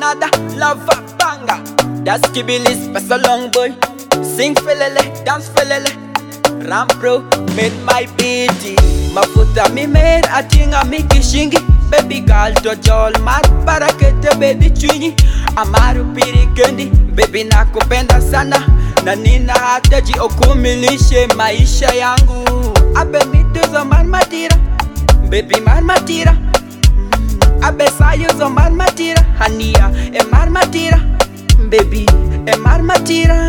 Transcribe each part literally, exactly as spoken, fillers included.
another lover banger. That's Kibilis, pass along boy. Sing felele, dance felele. Ram bro, made my beaty. Mafuta mi mer atinga mi kishingi. Baby girl to jol mat barakete baby chwinyi. Amaru piri kendi, baby nakupenda sana. Na nina hataji okumilishe maisha yangu. Abe mituzo man matira, baby man matira. Abe sayuzo man matira, hania e man matira. Baby e man matira.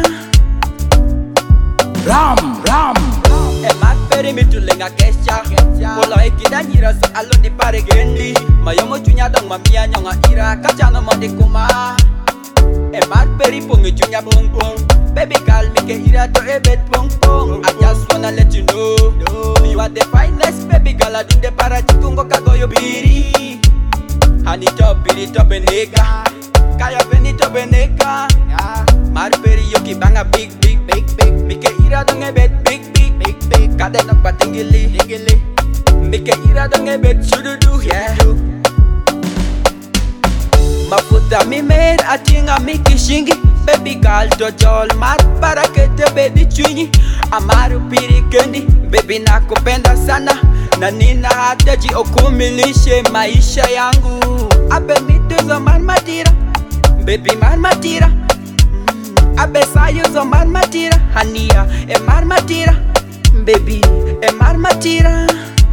Ram, ram, E man peri mitu lenga kesha. Polo ekida nyira so alondi pare gendi. Mayomo chunya dong mamia nyonga ira kachano mandi kuma. E man peri pungi chunya pung pung. Baby girl make ira to e bet pung pung. I just wanna let you know, you are the finest baby girl. I do the para chikungo kagoyo biri. Hanito biri to benega. Kaya benito benega. Mar peri yoki banga big big big big. Mike ira dong e bet big big big big. Kade nok patingili tingili. Mike ira dong e bet shududu yeah. Mafuta mi mer atinga mi kishingi. Baby girl to jol mat barakete baby chwinyi. Amaru piri kendi, baby nakupenda sana. Na nina hataji okumilishe maisha yangu. Abe mituzo man matira, baby man matira. Abe sayuzo man matira, hania e man matira. Baby e man matira.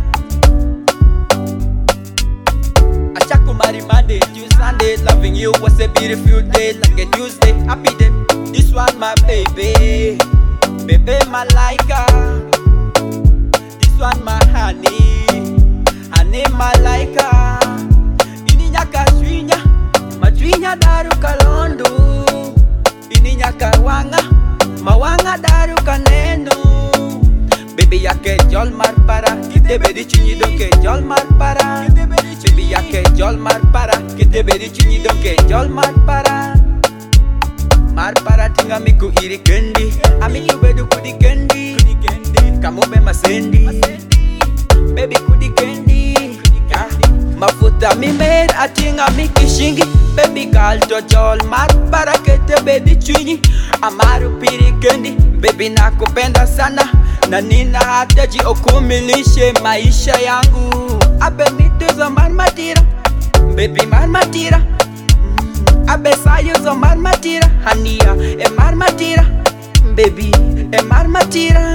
Achakumari Monday to Sunday, loving you was a beautiful day, like a Tuesday, happy day. This one my baby, baby malaika. This one my honey, honey malaika. Ini nyaka swinya, matwinya daru kalondo. Ini nyaka wanga, mawanga daru kaneno. Baby yake jol mar para, kite bedi chini donke jol mar para. Baby yake jol mar para, kite bedi chini donke jol mar para. Mar para tinga miku iri kendi, amiku bedu kudi kendi. Kamu be masendi, baby kudi kendi. Mafuta mi mer atinga mi kishingi. Baby girl to jol mar para kete bedi chwinyi. Amaru piri kendi, baby nakupenda sana. Na nina hataji okumilishe maisha yangu. Abe mituzo man matira, baby man matira. Abe sayuzo man matira, hania e man matira. Baby e man matira.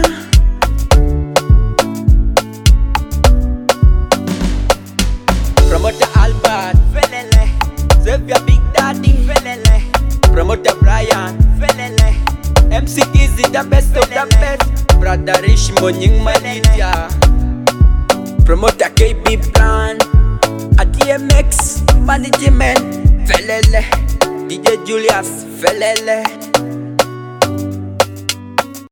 Promoter Albert, felele. Xavier Big Daddy, felele. Promoter Brian, felele. M C Easy the best of the best. Brother Rich Monying Malitia. Promoter K B Brand. A D M X Management, felele. D J Julius, felele.